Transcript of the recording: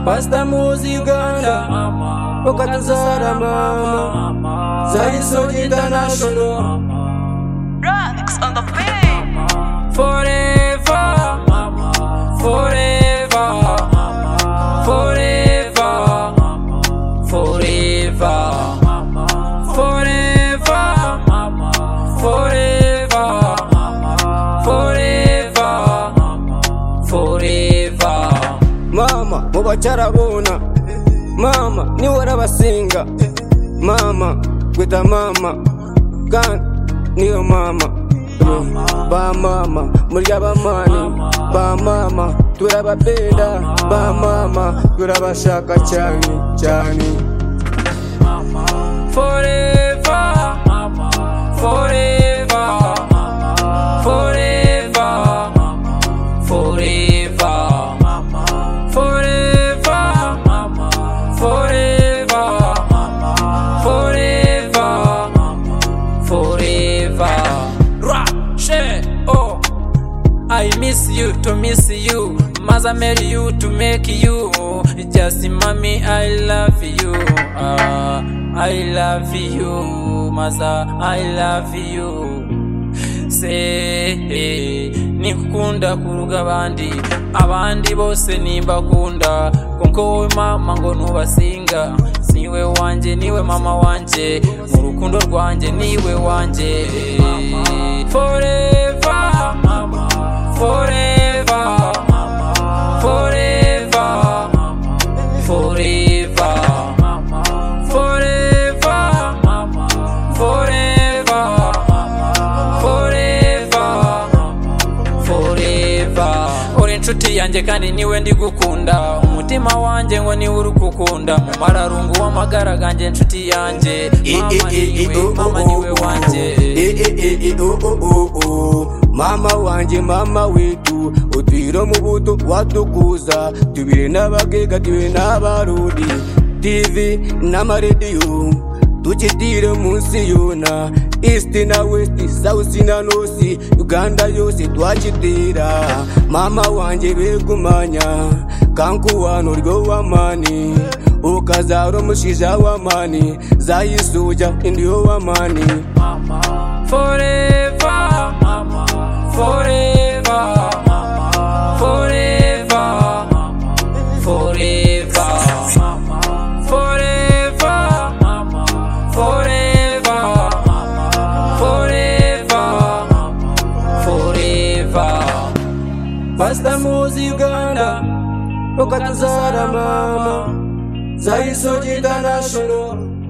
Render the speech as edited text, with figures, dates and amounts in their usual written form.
Pasta Muzi Uganda, Okatazara mama, Zaisoji International. Rocks on the beat. Forever, forever, forever, forever, forever, forever, forever, forever. Mama, mubacharabona. Mama, ni warabasinga. Mama, kwita mama. Gan, niyo mama. Ba mama, muri abamani. Ba mama, turabapenda. Ba mama, turabashaka cyane cyane. Forever, forever, forever, forever, forever, forever, forever, forever. Oh, I miss you to miss you. Mother marry you to make you. Just mommy, I love you. I love you, mother, I love you. Say, nikukunda kuruga abandi bose nimbakunda. Konko wowe mama ngo ntubasinga. Niwe wanje, niwe mama wanje. Mu rukundo rwanje niwe wanje. Forever, forever, forever, forever, forever, forever, forever, forever. Uri inshuti yanjye kandi niwe ndi gukunda. Umutima wanjye ngo niwe uri gukunda. Mu mararungu w'amagara ganjye inshuti yanjye. Mama niwe wanje. Mama wanje, mama wetu, utwiro mu buto watukuza. Tubire n'abagega, tubire n'abarudi. TV n'amaradiyo tukitire munsi yona. East na West, South na North, Uganda yose twakitira. Mama wanje begumanya, kankuwano ryo wamani. Ukazaro mushiza wamani, zayisuja indiyo wamani. Forever, forever, forever, forever, forever, forever, forever, forever. Pasta Muzi Uganda, Okatazara mama, Zaisoji International.